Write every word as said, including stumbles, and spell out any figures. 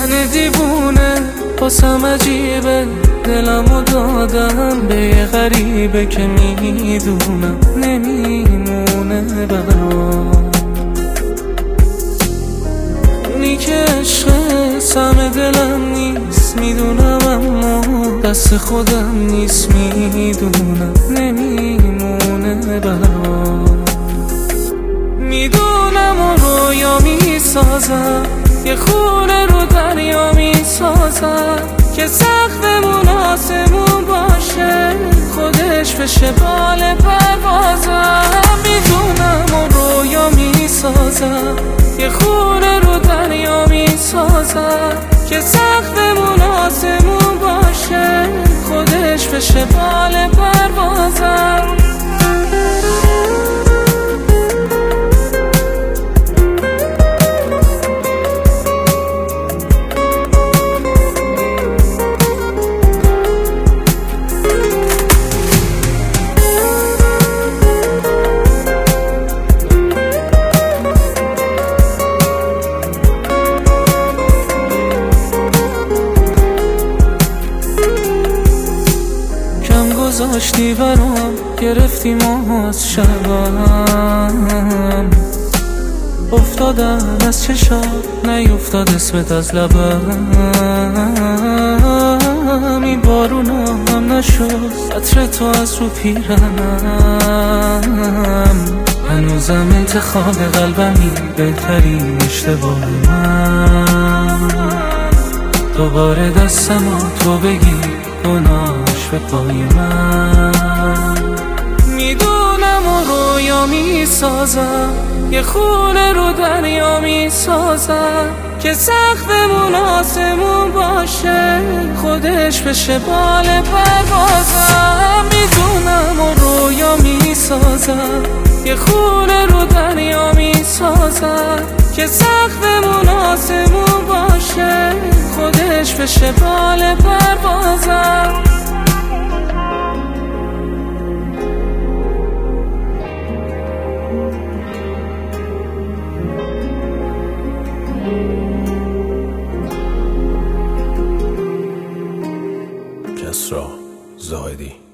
من دیوونه باسم عجیبه، دلمو دادم به یه غریبه که میدونم نمیمونه برام. اونی که عشق سم دلم نیست میدونم، اما دست خودم نیست میدونم نمیمونه برام. میدونم و رویا میسازم، یه خونه رو دریا میسازم که سقفمون آسمون باشه، خودش بشه بال پروازم. میدونم و رویا میسازم، یه خونه رو دریا میسازم که سقفمون آسمون باشه، خودش بشه بال پروازم. گذاشتی برام، گرفتی ما از شبم، افتادم از چشات نیفتاد اسمت از لبم. این بارونا هم نشد عطر تو از رو پیرنم، هنوزم انتخاب قلبمی بهترین اشتباه من. دوباره دستمو تو بگی گناهش به پای من. میدونم و رویا میسازم، یه خونه رو دریا میسازم که سقفمون آسمون باشه، خودش بشه بال پروازم. میدونم و رویا میسازم، یه خونه رو دریا میسازم که سقفمون آسمون باشه، خودش بشه بال پروازم. کسری زاهدی.